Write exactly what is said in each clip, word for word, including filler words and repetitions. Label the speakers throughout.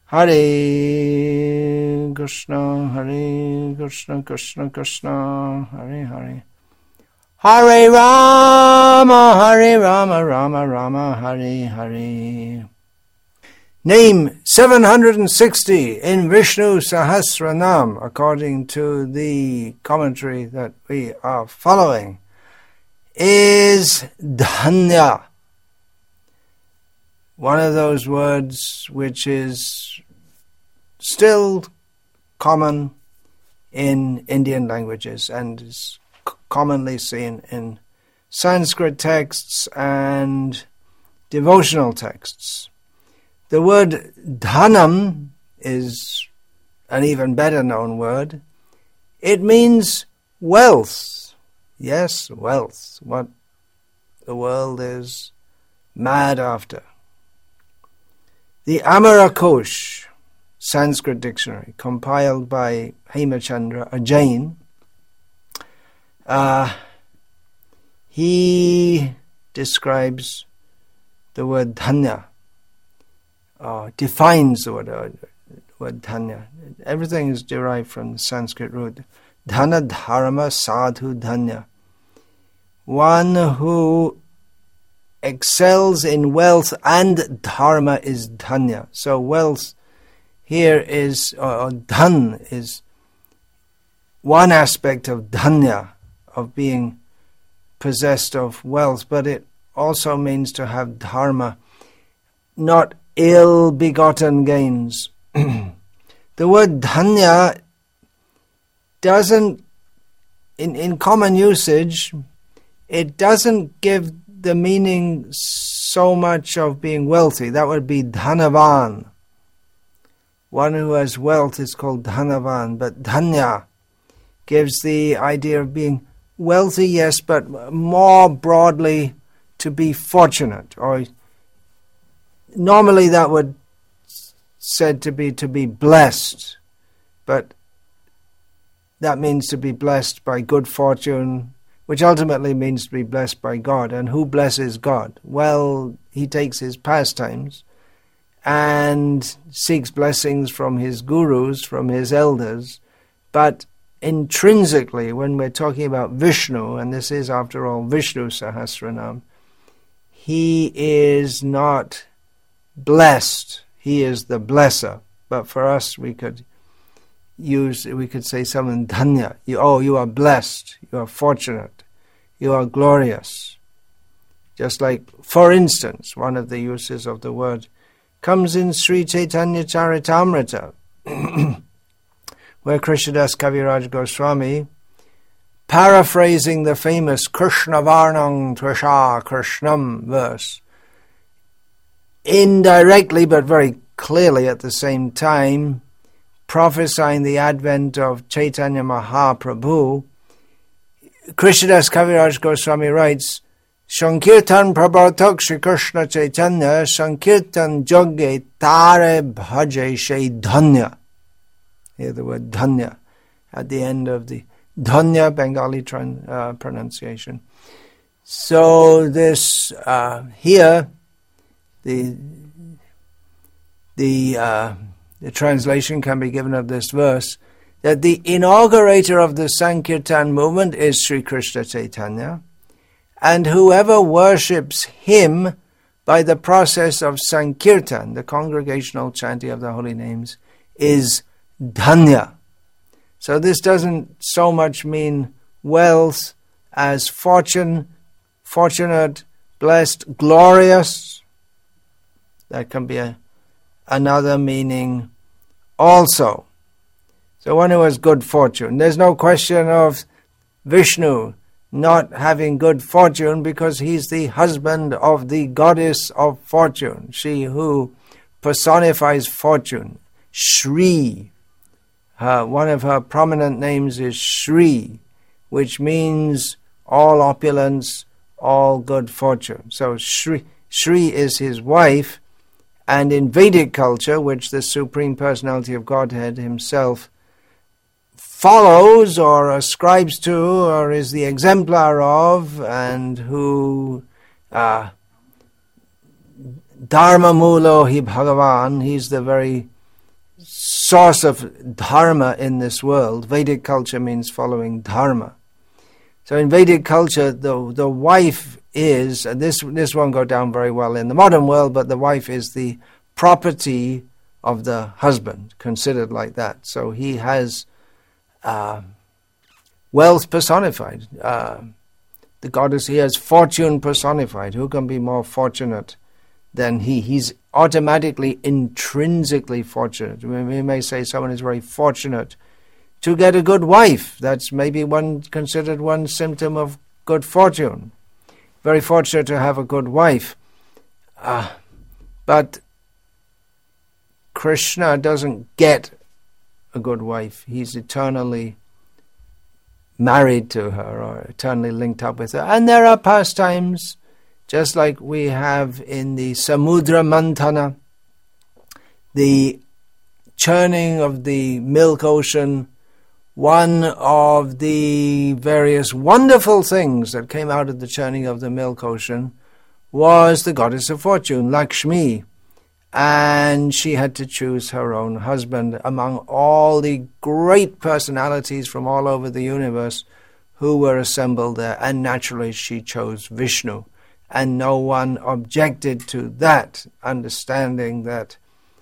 Speaker 1: Hare Krishna, Hare Krishna, Krishna Krishna, Hare Hare. Hare Rama, Hare Rama, Rama Rama, Hare Hare. Name seven hundred sixty in Vishnu Sahasranam, according to the commentary that we are following, is Dhanya. One of those words which is still common in Indian languages and is c- commonly seen in Sanskrit texts and devotional texts. The word dhanam is an even better known word. It means wealth. Yes, wealth, what the world is mad after. The Amarakosh Sanskrit dictionary, compiled by Hemachandra, a Jain, uh, he describes the word dhanya, uh, defines the word, uh, word dhanya. Everything is derived from the Sanskrit root. Dhana dharma sadhu dhanya. One who excels in wealth and dharma is dhanya. So wealth here is, or dhan is one aspect of dhanya, of being possessed of wealth, but it also means to have dharma, not ill-begotten gains. The word dhanya doesn't, in, in common usage, it doesn't give the meaning so much of being wealthy. That would be dhanavan. One who has wealth is called dhanavan, but dhanya gives the idea of being wealthy, yes, but more broadly to be fortunate. Or normally that would said to be to be blessed, but that means to be blessed by good fortune, which ultimately means to be blessed by God. And who blesses God? Well, he takes his pastimes and seeks blessings from his gurus, from his elders. But intrinsically, when we're talking about Vishnu, and this is, after all, Vishnu Sahasranam, he is not blessed. He is the blesser. But for us, we could use, we could say something, dhanya. You, oh, you are blessed. You are fortunate. You are glorious. Just like, for instance, one of the uses of the word comes in Sri Chaitanya Charitamrita, where Krishnadas Kaviraj Goswami, paraphrasing the famous Krishna Varnam Trisha Krishnam verse, indirectly but very clearly at the same time, prophesying the advent of Chaitanya Mahaprabhu, Krishnadas Kaviraj Goswami writes, Sankirtan Prabhatak Shri Krishna Chaitanya Sankirtan Jogge Tare Bhaje Shai Dhanya. Here the word dhanya at the end of the dhanya Bengali tran, uh, pronunciation. So this uh, here the the uh, the translation can be given of this verse that the inaugurator of the Sankirtan movement is Sri Krishna Chaitanya, and whoever worships him by the process of Sankirtan, the congregational chanting of the holy names, is dhanya. So this doesn't so much mean wealth as fortune, fortunate, blessed, glorious. That can be a, another meaning also. So one who has good fortune. There's no question of Vishnu not having good fortune because he's the husband of the goddess of fortune, she who personifies fortune, Shri. Uh, one of her prominent names is Shri, which means all opulence, all good fortune. So Shri, Shri is his wife, and in Vedic culture, which the Supreme Personality of Godhead himself follows or ascribes to or is the exemplar of, and who uh, Dharma Mulo hi Bhagavan, he's the very source of dharma in this world. Vedic culture means following dharma. So in Vedic culture, the the wife is, and this this won't go down very well in the modern world, but the wife is the property of the husband, considered like that. So he has uh, wealth personified. Uh, the goddess, he has fortune personified. Who can be more fortunate than he? He's automatically, intrinsically fortunate. We may say someone is very fortunate to get a good wife. That's maybe one considered one symptom of good fortune. Very fortunate to have a good wife. Uh, but Krishna doesn't get a good wife. He's eternally married to her or eternally linked up with her. And there are pastimes, just like we have in the Samudra Mantana, the churning of the milk ocean. One of the various wonderful things that came out of the churning of the milk ocean was the goddess of fortune, Lakshmi. And she had to choose her own husband among all the great personalities from all over the universe who were assembled there. And naturally she chose Vishnu. And no one objected to that, understanding that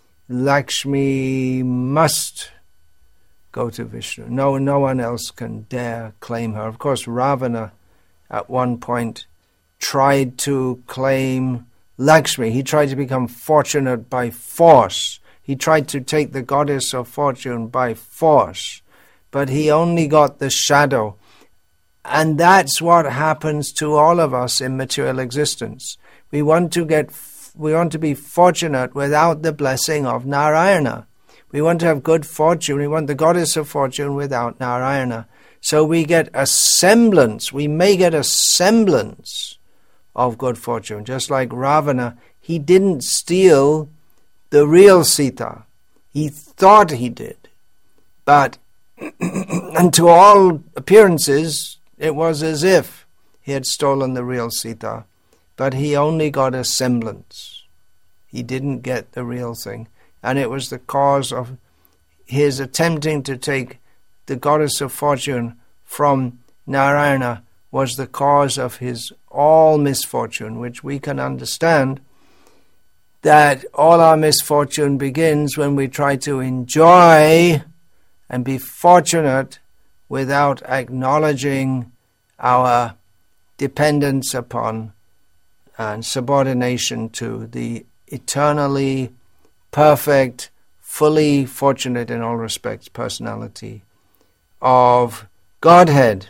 Speaker 1: Lakshmi must go to Vishnu. No, no one else can dare claim her. Of course, Ravana at one point tried to claim Lakshmi. He tried to become fortunate by force. He tried to take the goddess of fortune by force. But he only got the shadow. And that's what happens to all of us in material existence. We want to get, we want to be fortunate without the blessing of Narayana. We want to have good fortune. We want the goddess of fortune without Narayana. So we get a semblance. We may get a semblance of good fortune. Just like Ravana, he didn't steal the real Sita. He thought he did. But, and to all appearances, it was as if he had stolen the real Sita. But he only got a semblance. He didn't get the real thing. And it was the cause of his attempting to take the goddess of fortune from Narayana was the cause of his all misfortune, which we can understand that all our misfortune begins when we try to enjoy and be fortunate without acknowledging our dependence upon and subordination to the eternally perfect, fully fortunate in all respects personality of Godhead.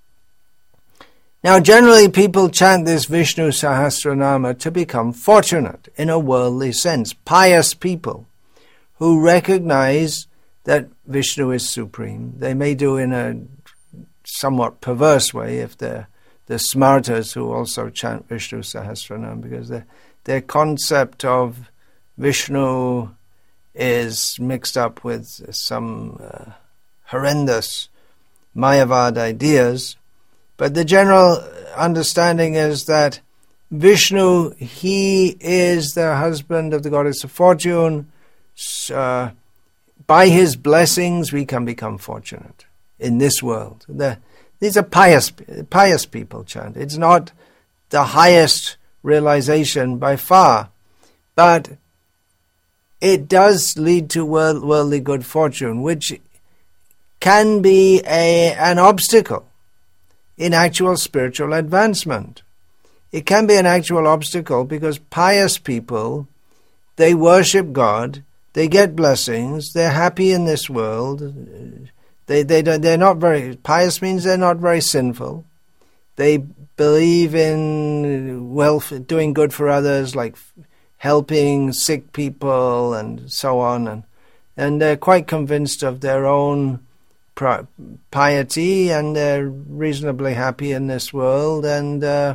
Speaker 1: Now, generally people chant this Vishnu Sahasranama to become fortunate in a worldly sense. Pious people who recognize that Vishnu is supreme. They may do in a somewhat perverse way if they're the smartas who also chant Vishnu Sahasranam, because their, their concept of Vishnu is mixed up with some uh, horrendous Mayavad ideas. But the general understanding is that Vishnu, he is the husband of the goddess of fortune. Uh, by his blessings, we can become fortunate in this world. The, these are pious, pious people chant. It's not the highest realization by far, but it does lead to world, worldly good fortune, which can be a, an obstacle in actual spiritual advancement. It can be an actual obstacle because pious people, they worship God, they get blessings, they're happy in this world. They, they, they're not very, pious means they're not very sinful. They believe in wealth, doing good for others, like helping sick people and so on. And, and they're quite convinced of their own piety, and they're reasonably happy in this world, and uh,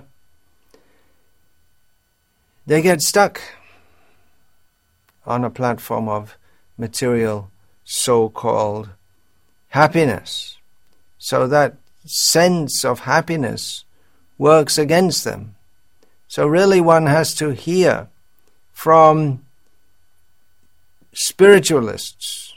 Speaker 1: they get stuck on a platform of material so-called happiness. So that sense of happiness works against them. So really one has to hear from spiritualists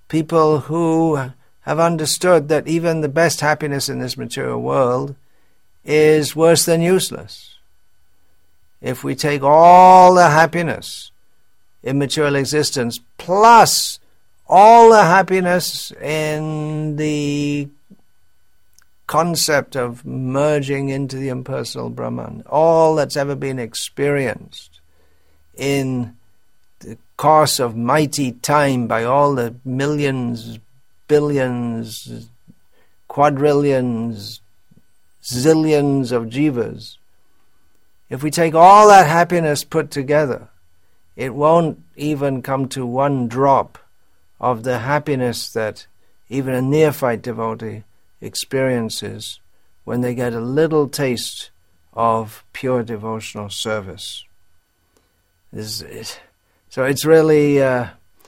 Speaker 1: people who have understood that even the best happiness in this material world is worse than useless. If we take all the happiness in material existence plus all the happiness in the concept of merging into the impersonal Brahman, all that's ever been experienced in the course of mighty time by all the millions, billions, quadrillions, zillions of jivas, if we take all that happiness put together, it won't even come to one drop of the happiness that even a neophyte devotee experiences when they get a little taste of pure devotional service. Is it, so it's really, uh,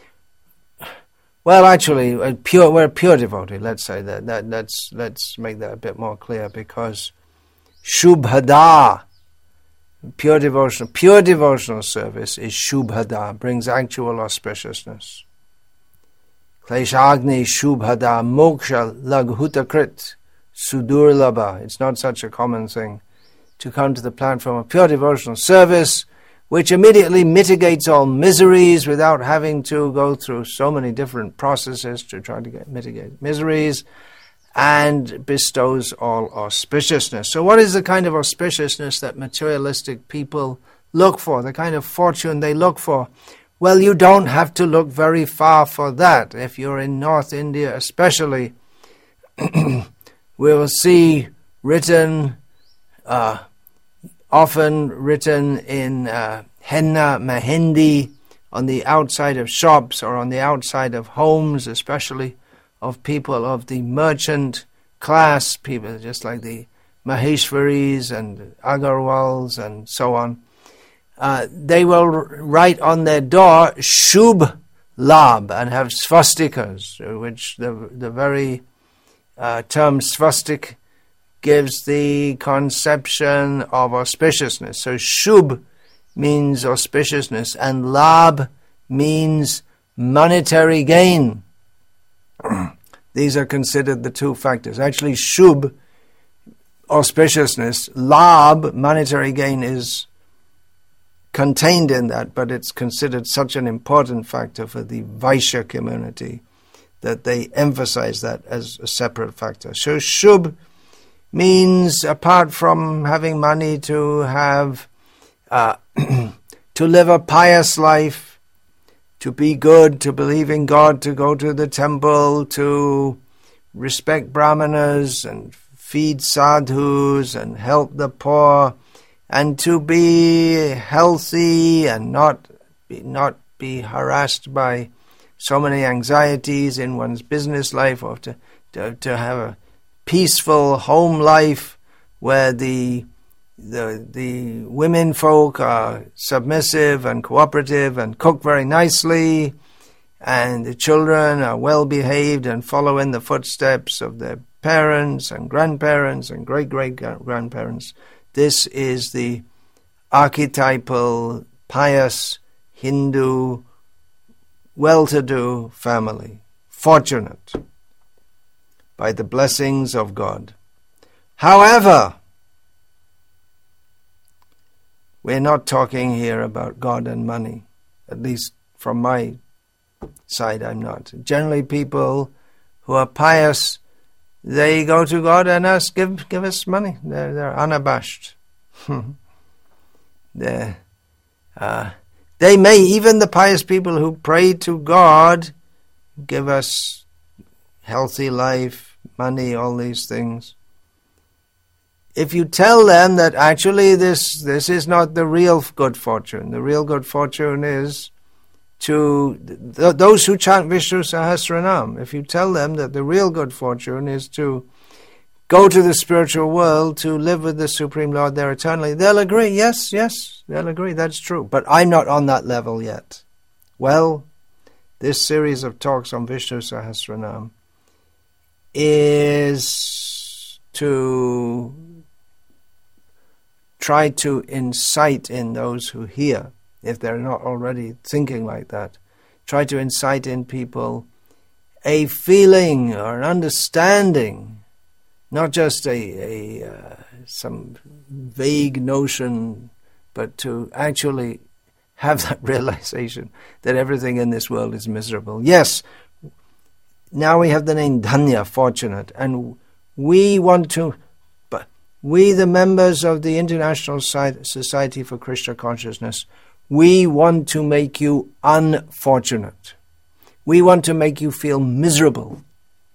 Speaker 1: well, actually, a pure. We're a pure devotee. Let's say that. That let's let's make that a bit more clear, because shubhada, pure devotional, pure devotional service is shubhada, brings actual auspiciousness. Kleshagni shubhada moksha laghutakrit sudurlabha. It's not such a common thing to come to the platform of pure devotional service, which immediately mitigates all miseries without having to go through so many different processes to try to get mitigate miseries, and bestows all auspiciousness. So what is the kind of auspiciousness that materialistic people look for, the kind of fortune they look for? Well, you don't have to look very far for that. If you're in North India especially, we will see written, uh, often written in uh, henna mehendi on the outside of shops or on the outside of homes, especially of people of the merchant class, people just like the Maheshwaris and Agarwals and so on. Uh, they will write on their door Shubh Labh and have swastikas, which the the very uh, term swastik gives the conception of auspiciousness. So Shubh means auspiciousness and Labh means monetary gain. These are considered the two factors. Actually, Shubh, auspiciousness, Labh, monetary gain, is contained in that, but it's considered such an important factor for the Vaishya community that they emphasize that as a separate factor. So Shubh means, apart from having money, to have, uh, to live a pious life, to be good, to believe in God, to go to the temple, to respect brahmanas and feed sadhus and help the poor, and to be healthy and not be, not be harassed by so many anxieties in one's business life, or to, to, to have a peaceful home life where the the the women folk are submissive and cooperative and cook very nicely, and the children are well behaved and follow in the footsteps of their parents and grandparents and great great grandparents. This is the archetypal, pious, Hindu, well-to-do family, fortunate by the blessings of God. However, we're not talking here about God and money. At least from my side, I'm not. Generally, people who are pious, they go to God and ask, give give us money. They're, they're unabashed. they're, uh, they may, even the pious people who pray to God, give us healthy life, money, all these things. If you tell them that actually this this is not the real good fortune, the real good fortune is to th- those who chant Vishnu Sahasranam, if you tell them that the real good fortune is to go to the spiritual world, to live with the Supreme Lord there eternally, they'll agree, yes, yes, they'll agree, that's true. But I'm not on that level yet. Well, this series of talks on Vishnu Sahasranam is to try to incite in those who hear, if they're not already thinking like that, try to incite in people a feeling or an understanding, not just a, a uh, some vague notion, but to actually have that realization that everything in this world is miserable. Yes, now we have the name Dhanya, fortunate, and we want to, but we, the members of the International Society for Krishna Consciousness, we want to make you unfortunate. We want to make you feel miserable.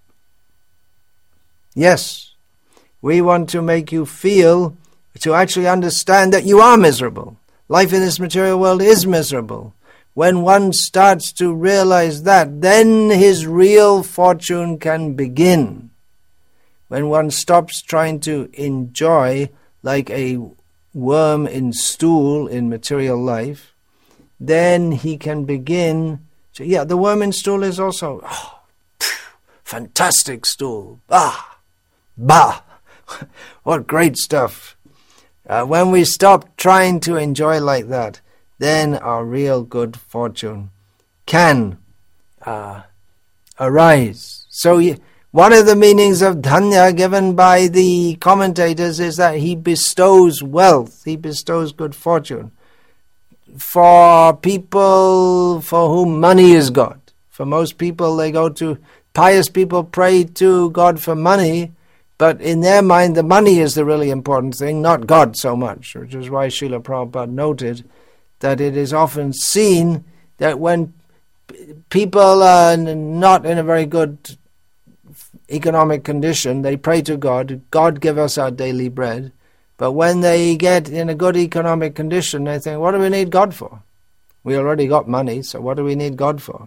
Speaker 1: Yes, we want to make you feel, to actually understand that you are miserable. Life in this material world is miserable. When one starts to realize that, then his real fortune can begin. When one stops trying to enjoy like a worm in stool in material life, then he can begin to, yeah, the worm in stool is also, oh, phew, fantastic stool. Ah, bah, what great stuff. Uh, when we stop trying to enjoy like that, then our real good fortune can uh, arise. So he, one of the meanings of Dhanya given by the commentators is that he bestows wealth, he bestows good fortune. For people for whom money is God. For most people, they go to, pious people pray to God for money, but in their mind the money is the really important thing, not God so much, which is why Srila Prabhupada noted that it is often seen that when people are not in a very good economic condition, they pray to God, God give us our daily bread. But when they get in a good economic condition, they think, what do we need God for? We already got money, so what do we need God for?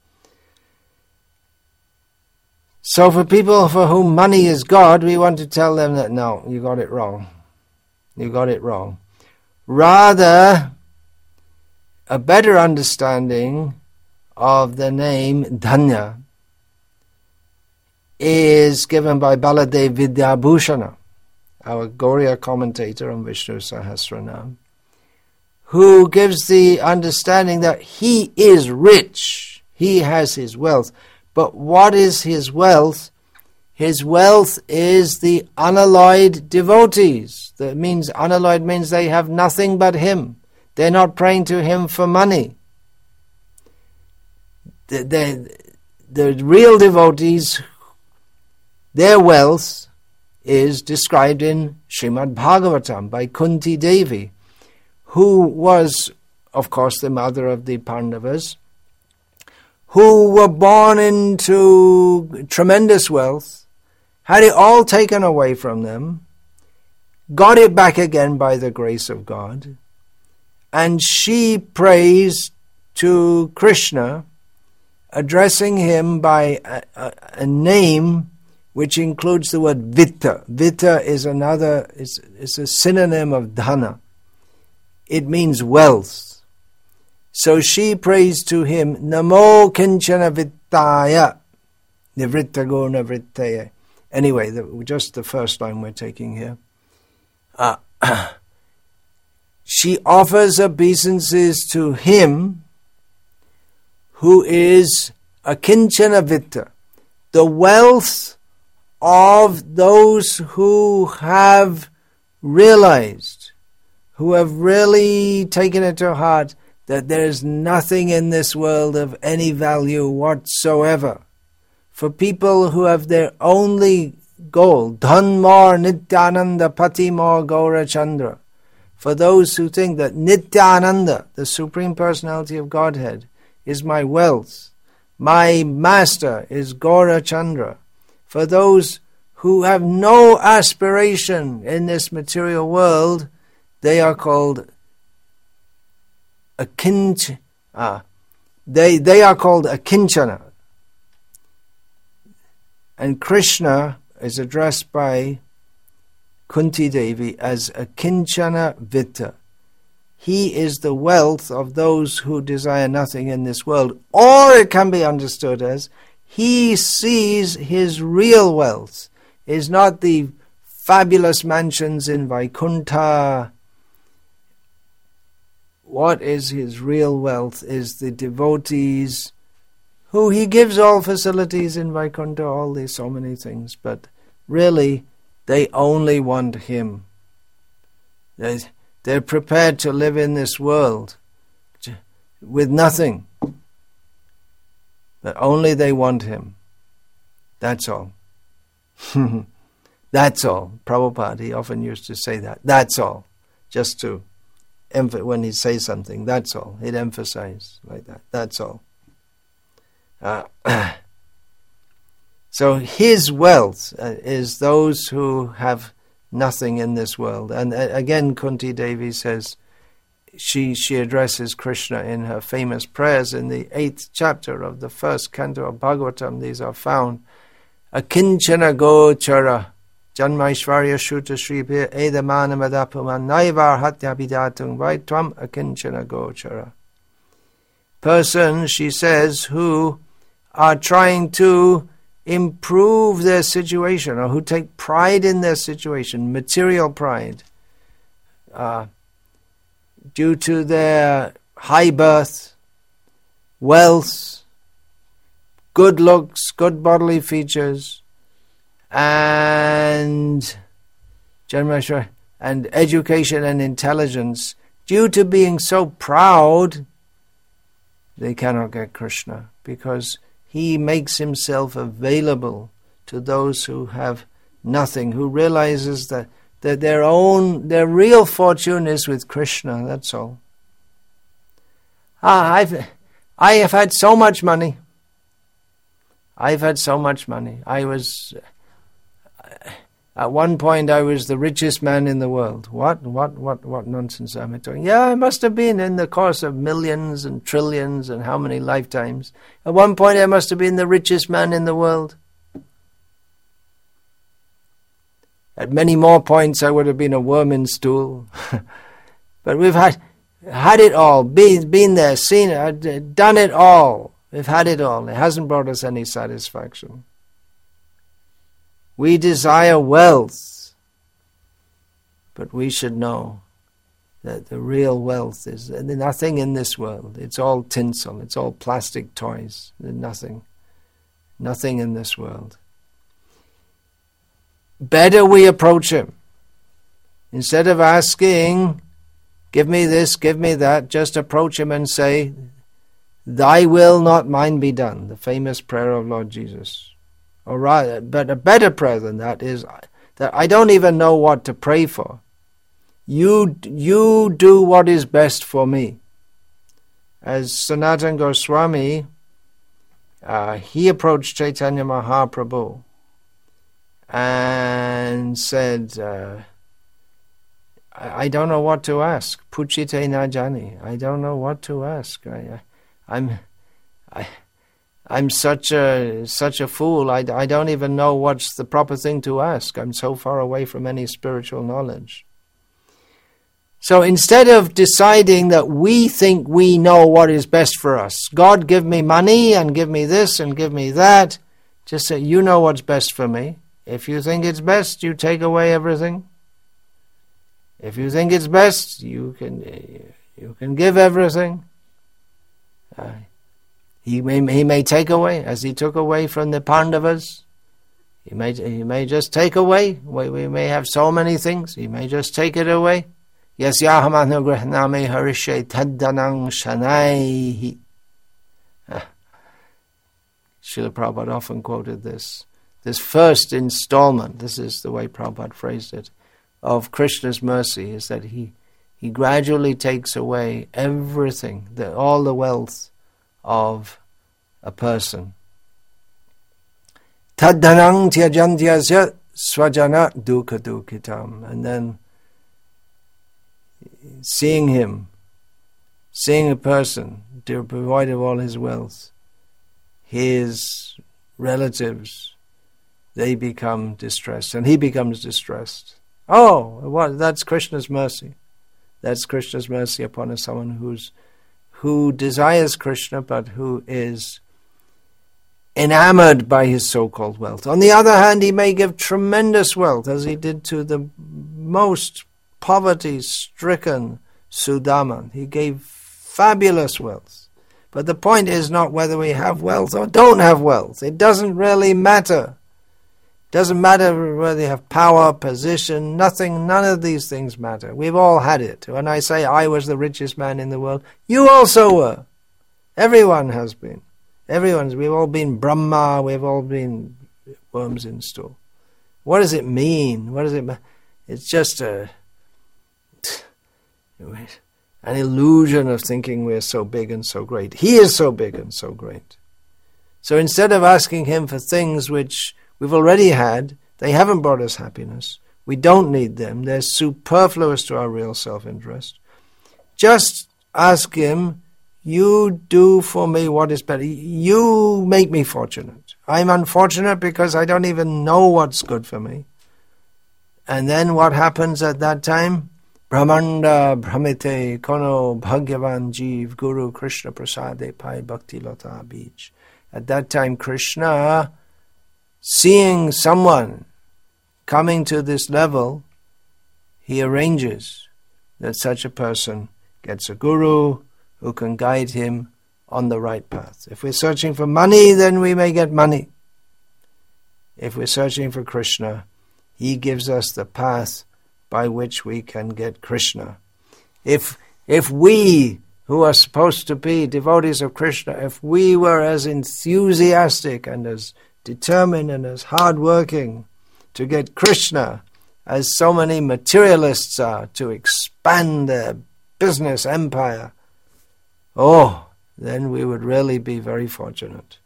Speaker 1: So for people for whom money is God, we want to tell them that, no, you got it wrong. You got it wrong. Rather, a better understanding of the name Dhanya is given by Baladev Vidyabhushana, our Gauriya commentator on Vishnu Sahasranam, who gives the understanding that he is rich, he has his wealth. But what is his wealth? His wealth is the unalloyed devotees. That means unalloyed means they have nothing but him. They're not praying to him for money. The, the, the real devotees, their wealth is described in Srimad Bhagavatam by Kunti Devi, who was, of course, the mother of the Pandavas, who were born into tremendous wealth, had it all taken away from them, got it back again by the grace of God, and she prays to Krishna, addressing him by a, a, a name which includes the word Vitta. Vitta is another, is, is a synonym of Dhana. It means wealth. So she prays to him, Namo Kinchana Vittaya, Nivritta Guna Vrittaya. Anyway, the, just the first line we're taking here. Uh, she offers obeisances to him who is a Kinchana Vitta, the wealth of those who have realized, who have really taken it to heart that there is nothing in this world of any value whatsoever. For people who have their only goal, Dhanmar Nityananda Patimar Gaura Chandra, for those who think that Nityananda, the Supreme Personality of Godhead, is my wealth, my master is Gaura Chandra, for those who have no aspiration in this material world, they are called akinch, ah, they they are called akinchana. And Krishna is addressed by Kunti Devi as akinchana vitta. He is the wealth of those who desire nothing in this world. Or it can be understood as he sees his real wealth is not the fabulous mansions in Vaikuntha. What is his real wealth is the devotees who he gives all facilities in Vaikuntha, all these so many things, but really they only want him. They're, they're prepared to live in this world with nothing, but only they want him. That's all. That's all. Prabhupada, he often used to say that. That's all. Just to, emph- when he says something, that's all. He'd emphasize like that. That's all. Uh, so his wealth uh, is those who have nothing in this world. And uh, again, Kunti Devi says, she she addresses Krishna in her famous prayers in the eighth chapter of the first canto of Bhagavatam. These are found. Akinchana gochara janmaishvarya shuta shribhir edamana madapuman naivar hatyabidatung vaitvam akinchana gochara. Person, she says, who are trying to improve their situation or who take pride in their situation, material pride, uh, due to their high birth, wealth, good looks, good bodily features, and and education and intelligence. Due to being so proud, they cannot get Krishna, because he makes himself available to those who have nothing, who realizes that, that their own, their real fortune is with Krishna, that's all. Ah, I've, I have had so much money. I've had so much money. I was, at one point I was the richest man in the world. What, what, what, what nonsense am I talking? Yeah, I must have been in the course of millions and trillions and how many lifetimes. At one point I must have been the richest man in the world. At many more points I would have been a worm in stool. But we've had, had it all, been, been there, seen it, done it all. We've had it all. It hasn't brought us any satisfaction. We desire wealth, but we should know that the real wealth is nothing in this world. It's all tinsel. It's all plastic toys. There's nothing. Nothing in this world. Better we approach him. Instead of asking, give me this, give me that, just approach him and say, thy will, not mine, be done. The famous prayer of Lord Jesus. Or rather, but a better prayer than that is that I don't even know what to pray for. You, you do what is best for me. As Sanatana Goswami, uh, he approached Chaitanya Mahaprabhu and said, uh, I, I don't know what to ask. Puchite na jani. I don't know what to ask. I, I, I'm, I, I'm such a such a fool. I, I don't even know what's the proper thing to ask. I'm so far away from any spiritual knowledge. So instead of deciding that we think we know what is best for us, God, give me money and give me this and give me that, just say, you know what's best for me. If you think it's best, you take away everything. If you think it's best, you can you can give everything. Uh, he may he may take away, as he took away from the Pandavas. He may he may just take away. We, we may have so many things. He may just take it away. Yasyaham anugrahname harishe taddanang shanaihi. Srila Prabhupada often quoted this. This first installment, this is the way Prabhupada phrased it, of Krishna's mercy is that he he gradually takes away everything, the, all the wealth of a person. Taddanang tyajantyasya swajana dukha dukhitam. And then seeing him, seeing a person devoid of all his wealth, his relatives, they become distressed, and he becomes distressed. Oh, what? That's Krishna's mercy. That's Krishna's mercy upon us, someone who's who desires Krishna, but who is enamored by his so-called wealth. On the other hand, he may give tremendous wealth, as he did to the most poverty-stricken Sudama. He gave fabulous wealth. But the point is not whether we have wealth or don't have wealth. It doesn't really matter. It doesn't matter whether you have power, position, nothing, none of these things matter. We've all had it. When I say I was the richest man in the world, you also were. Everyone has been. Everyone's, we've all been Brahma, we've all been worms in stool. What does it mean? What does it mean? It's just a, an illusion of thinking we're so big and so great. He is so big and so great. So instead of asking him for things which we've already had, they haven't brought us happiness. We don't need them. They're superfluous to our real self-interest. Just ask him, you do for me what is better. You make me fortunate. I'm unfortunate because I don't even know what's good for me. And then what happens at that time? Brahmanda Brahmite Kono Bhagavan Jeev Guru Krishna Prasade Pai Bhakti Lata Beach. At that time, Krishna, seeing someone coming to this level, he arranges that such a person gets a guru who can guide him on the right path. If we're searching for money, then we may get money. If we're searching for Krishna, he gives us the path by which we can get Krishna. If if we, who are supposed to be devotees of Krishna, if we were as enthusiastic and as determined and as hard-working to get Krishna as so many materialists are to expand their business empire, oh, then we would really be very fortunate.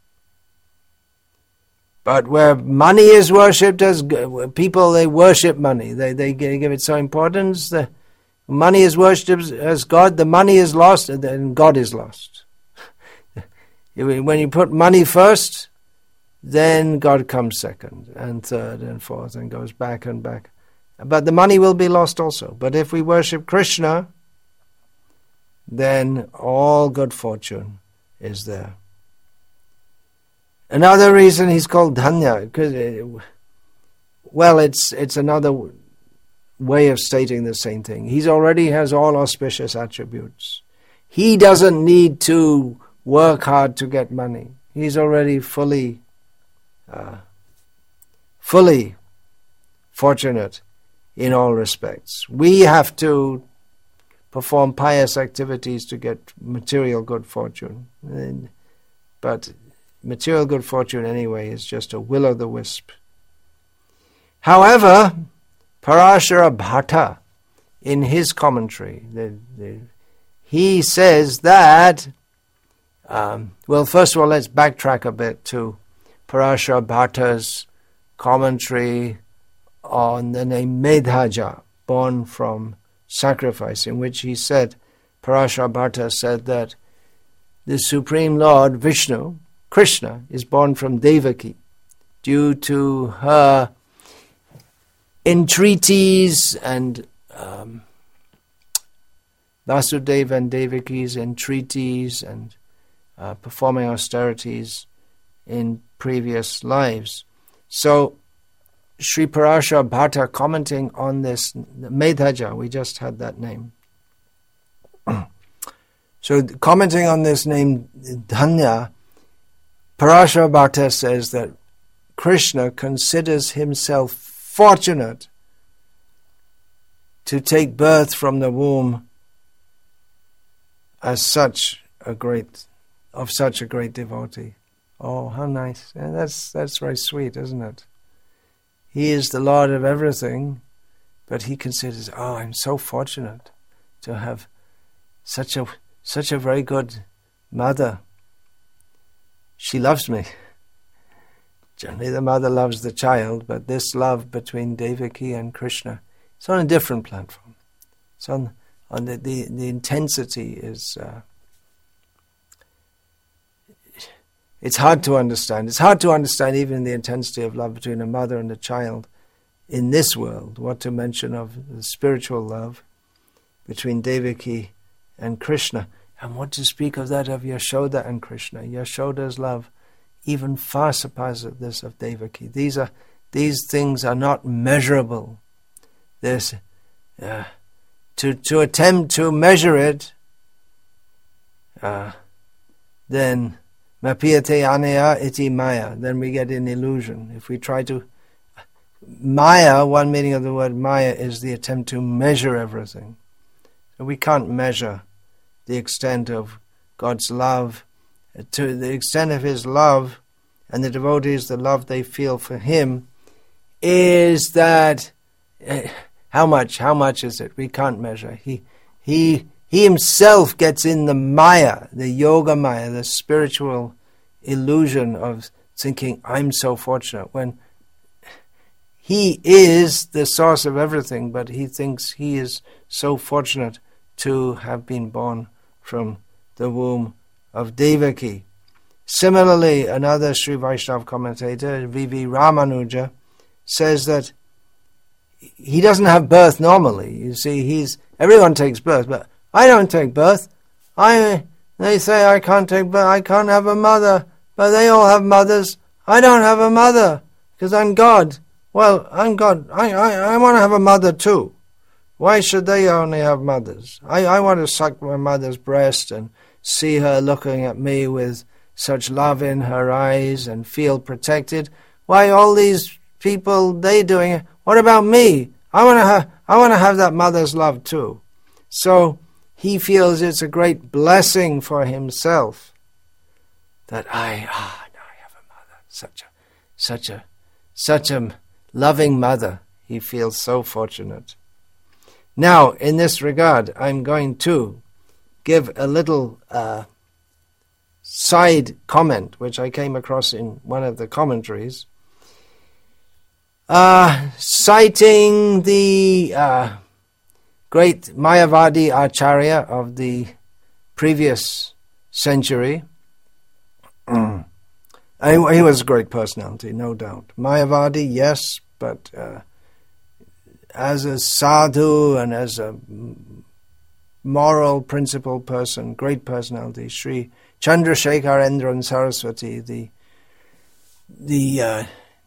Speaker 1: But where money is worshipped as people, they worship money. They they give it so importance. The money is worshipped as God. The money is lost, and then God is lost. When you put money first, then God comes second and third and fourth and goes back and back. But the money will be lost also. But if we worship Krishna, then all good fortune is there. Another reason he's called Dhanya, because, well, it's it's another way of stating the same thing. He already has all auspicious attributes. He doesn't need to work hard to get money. He's already fully, uh, fully fortunate in all respects. We have to perform pious activities to get material good fortune. And, but material good fortune anyway is just a will-o'-the-wisp. However, Parashara Bhatta, in his commentary, the, the, he says that, um, well, first of all, let's backtrack a bit to Parashara Bhatta's commentary on the name Medhaja, born from sacrifice, in which he said, Parashara Bhatta said that the Supreme Lord Vishnu, Krishna, is born from Devaki due to her entreaties and um, Vasudeva and Devaki's entreaties and uh, performing austerities in previous lives. So Sri Parashara Bhatta, commenting on this, Medhaja, we just had that name. So commenting on this name, Dhanya, Parashara Bhatta says that Krishna considers himself fortunate to take birth from the womb as such a great, of such a great devotee. Oh, how nice. And that's that's very sweet, isn't it? He is the Lord of everything, but he considers, oh, I'm so fortunate to have such a such a very good mother. She loves me. Generally the mother loves the child, but this love between Devaki and Krishna, it's on a different platform. It's on, on the, the, the intensity is, uh, it's hard to understand. It's hard to understand even the intensity of love between a mother and a child in this world, what to mention of the spiritual love between Devaki and Krishna. And what to speak of that of Yashoda and Krishna. Yashoda's love even far surpasses this of Devaki. These are these things are not measurable. There's uh, to to attempt to measure it uh, then mapiyate anaya iti maya, then we get an illusion. If we try to... Maya, one meaning of the word maya is the attempt to measure everything. So we can't measure the extent of God's love. To the extent of His love, and the devotees, the love they feel for Him, is that... Uh, how much? How much is it? We can't measure. He, he, he Himself gets in the maya, the yoga maya, the spiritual illusion of thinking, I'm so fortunate, when He is the source of everything, but he thinks he is so fortunate to have been born from the womb of Devaki. Similarly, another Sri Vaishnava commentator, V V Ramanuja, says that he doesn't have birth normally. You see, he's everyone takes birth, but I don't take birth. I they say I can't take birth, I can't have a mother, but they all have mothers. I don't have a mother because I'm God. Well, I'm God. I, I, I want to have a mother too. Why should they only have mothers? I, I want to suck my mother's breast and see her looking at me with such love in her eyes and feel protected. Why all these people, they doing it? What about me? I want to have, I want to have that mother's love too. So he feels it's a great blessing for himself that I, ah, now I have a mother, such a, such a, such a loving mother. He feels so fortunate. Now, in this regard, I'm going to give a little uh, side comment, which I came across in one of the commentaries, uh, citing the uh, great Mayavadi Acharya of the previous century. He was a great personality, no doubt. Mayavadi, yes, but uh, as a sadhu and as a moral, principled person, great personality, Sri Chandrasekharendran Saraswati, the the uh,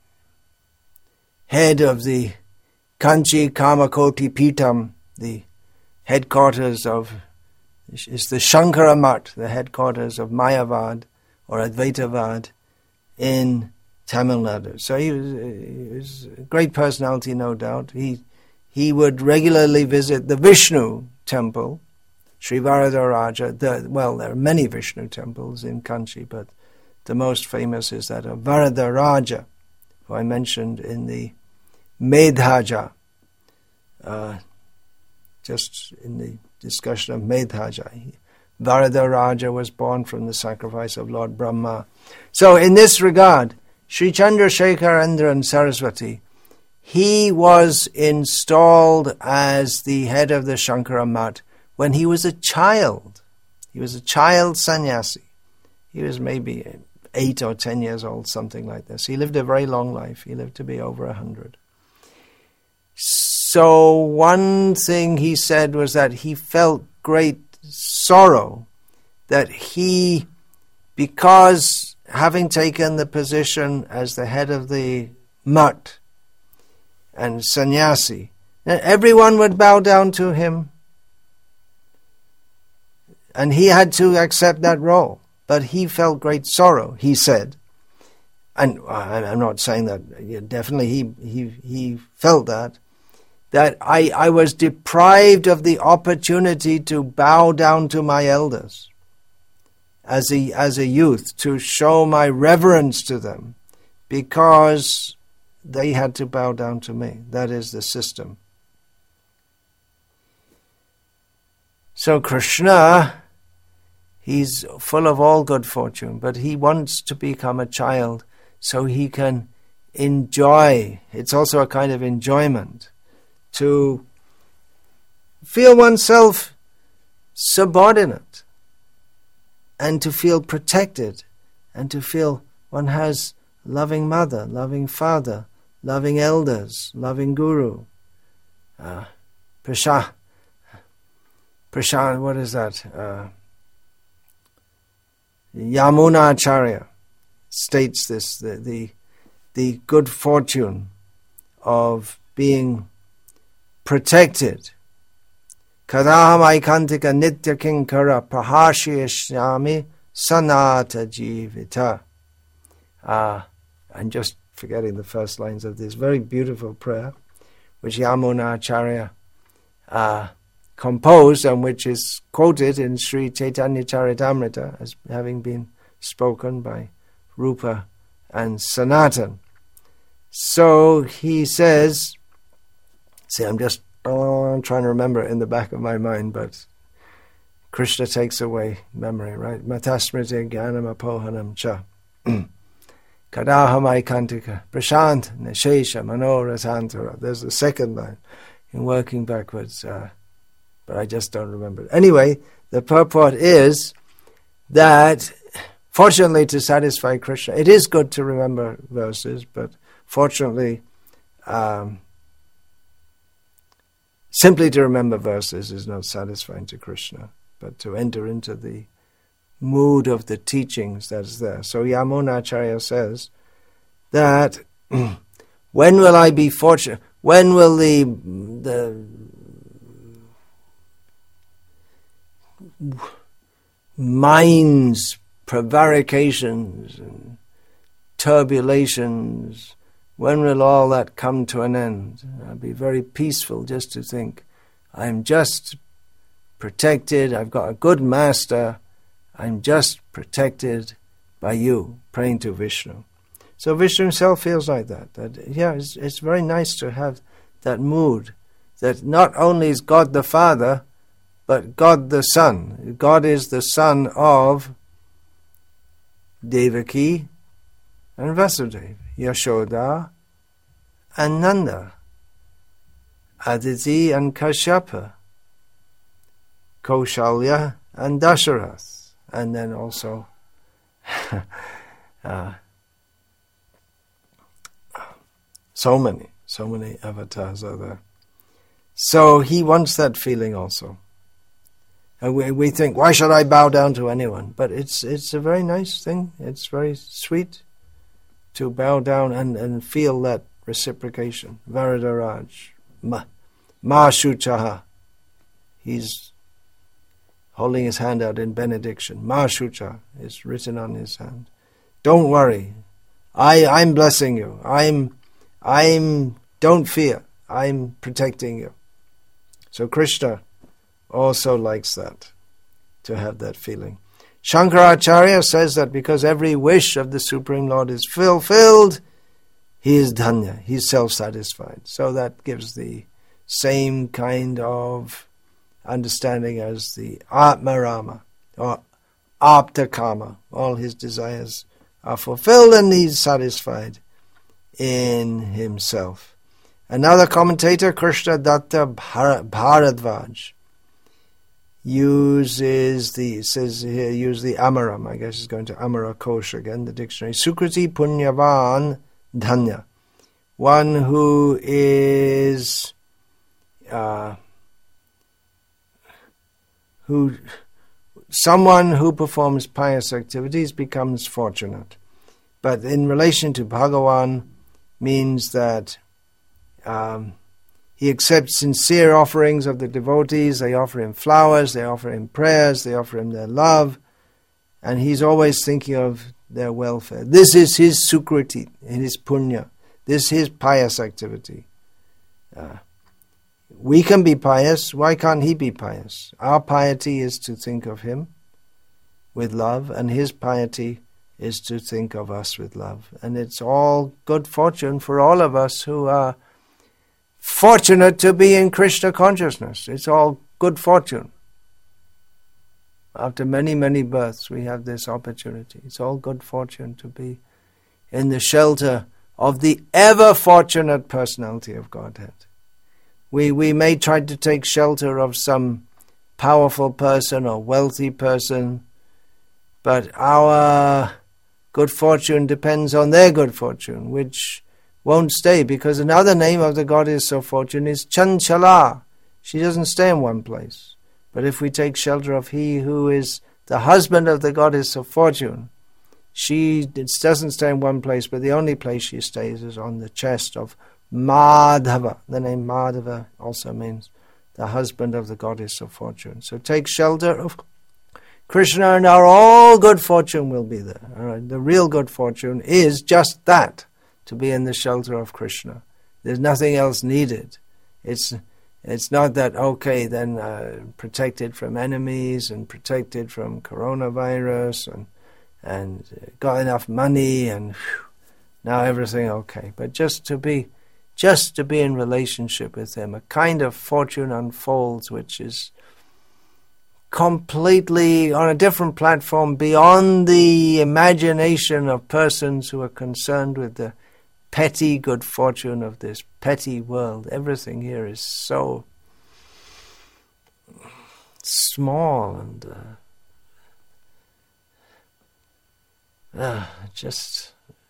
Speaker 1: head of the Kanchi Kamakoti Pitam, the headquarters of, is the Shankara Math, the headquarters of Mayavad or Advaitavad in Tamil Nadu. So he was, he was a great personality, no doubt. He he would regularly visit the Vishnu temple, Sri Varadaraja. The, well, there are many Vishnu temples in Kanchi, but the most famous is that of Varadaraja, who I mentioned in the Medhaja, uh, just in the discussion of Medhaja. Varadaraja was born from the sacrifice of Lord Brahma. So in this regard, Sri Chandrasekharendran Saraswati, he was installed as the head of the Shankara Math when he was a child. He was a child sannyasi. He was maybe eight or ten years old, something like this. He lived a very long life. He lived to be over a hundred. So one thing he said was that he felt great sorrow that he, because having taken the position as the head of the Math and sannyasi, everyone would bow down to him, and he had to accept that role. But he felt great sorrow, he said. And I'm not saying that, definitely he he, he felt that, that I, I was deprived of the opportunity to bow down to my elders as a, as a youth, to show my reverence to them, because they had to bow down to me. That is the system. So Krishna, he's full of all good fortune, but he wants to become a child so he can enjoy. It's also a kind of enjoyment to feel oneself subordinate and to feel protected and to feel one has loving mother, loving father, loving elders, loving guru. Uh, Prashant, Prashant, what is that? Uh, Yamuna Acharya states this, the, the, the good fortune of being protected. Kadaham aikantika nitya kinkara prahashiyashyami sanata jivita. Uh, I'm just forgetting the first lines of this very beautiful prayer, which Yamuna Acharya uh, composed and which is quoted in Sri Chaitanya Charitamrita as having been spoken by Rupa and Sanatan. So he says, see, I'm just oh, I'm trying to remember it in the back of my mind, but Krishna takes away memory, right? Matasmriti jnanam apohanam cha. Kadahamai kantika prashant neshesha manorasantara. There's the second line in working backwards, uh, but I just don't remember it. Anyway, the purport is that, fortunately, to satisfy Krishna, it is good to remember verses, but fortunately, um, simply to remember verses is not satisfying to Krishna, but to enter into the mood of the teachings that's there. So Yamuna Acharya says that when will I be fortunate? When will the the mind's prevarications and turbulations, when will all that come to an end? I'll be very peaceful just to think, I'm just protected, I've got a good master, I'm just protected by you, praying to Vishnu. So Vishnu himself feels like that. That yeah, it's, it's very nice to have that mood, that not only is God the Father, but God the Son. God is the son of Devaki and Vasudeva, Yashoda and Nanda, Aditi and Kashyapa, Kaushalya and Dasharath, and then also uh, so many, so many avatars are there. So he wants that feeling also. And we, we think, why should I bow down to anyone? But it's it's a very nice thing. It's very sweet to bow down and, and feel that reciprocation. Varadaraj, Ma, Ma Shuchaha. He's holding his hand out in benediction. Ma Shucha is written on his hand. Don't worry. I, I'm blessing you. I'm, I'm, don't fear. I'm protecting you. So Krishna also likes that, to have that feeling. Shankaracharya says that because every wish of the Supreme Lord is fulfilled, he is dhanya, he's self-satisfied. So that gives the same kind of understanding as the Atmarama, or Aptakama. All his desires are fulfilled and he's satisfied in himself. Another commentator, Krishna Datta Bharadvaj, uses the, says here, use the Amaram, I guess it's going to Amara Kosh again, the dictionary. Sukriti Punyavan Dhanya. One who is, uh, who, someone who performs pious activities becomes fortunate. But in relation to Bhagavan means that um, he accepts sincere offerings of the devotees. They offer him flowers, they offer him prayers, they offer him their love, and he's always thinking of their welfare. This is his sukriti, his punya. This is his pious activity. Uh, we can be pious. Why can't he be pious? Our piety is to think of him with love, and his piety is to think of us with love. And it's all good fortune for all of us who are fortunate to be in Krishna consciousness. It's all good fortune. After many, many births, we have this opportunity. It's all good fortune to be in the shelter of the ever-fortunate personality of Godhead. We, we may try to take shelter of some powerful person or wealthy person, but our good fortune depends on their good fortune, which won't stay, because another name of the goddess of fortune is Chanchala. She doesn't stay in one place. But if we take shelter of he who is the husband of the goddess of fortune, she doesn't stay in one place, but the only place she stays is on the chest of Madhava. The name Madhava also means the husband of the goddess of fortune. So take shelter of Krishna and our all good fortune will be there. All right? The real good fortune is just that, to be in the shelter of Krishna. There's nothing else needed. It's it's not that, okay, then uh, protected from enemies and protected from coronavirus and and got enough money and whew, now everything okay. But just to be just to be in relationship with him, a kind of fortune unfolds which is completely on a different platform, beyond the imagination of persons who are concerned with the petty good fortune of this petty world. Everything here is so small and uh, uh, just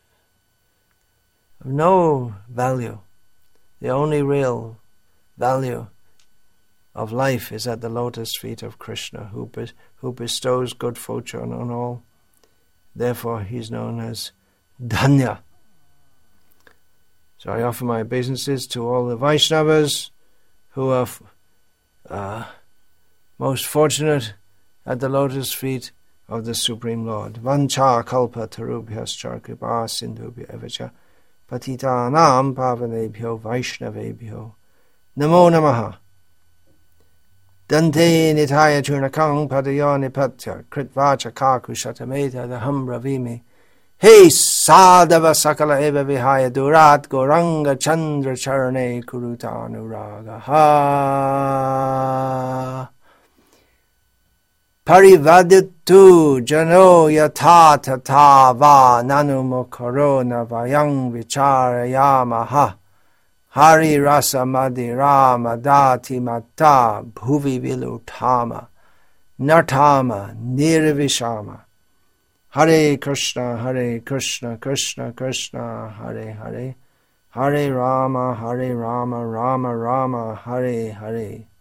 Speaker 1: of no value. The only real value of life is at the lotus feet of Krishna, who be, who bestows good fortune on all. Therefore, he's known as Dhanya. So I offer my obeisances to all the Vaishnavas who are uh, most fortunate at the lotus feet of the Supreme Lord. Vancha kalpa tarubhyascha kripa sindhubhya evacha patitanam pavanebhyo vaishnavebhyo namo namaha. Dante nitaya churnakang padayo nipatya kritvacha kaku shatameta daham ravimi. Hey sadhava sakala eva vihaya durat goranga chandra charane kurutanuraga ha. Parivaditu jano yata tata va nanumo korona vayang vicharayama ha. Hari rasa madhirama dati mata bhuvi vilutama nartama nirvishama. Hare Krishna, Hare Krishna, Krishna Krishna, Hare Hare, Hare Rama, Hare Rama, Rama Rama, Hare Hare.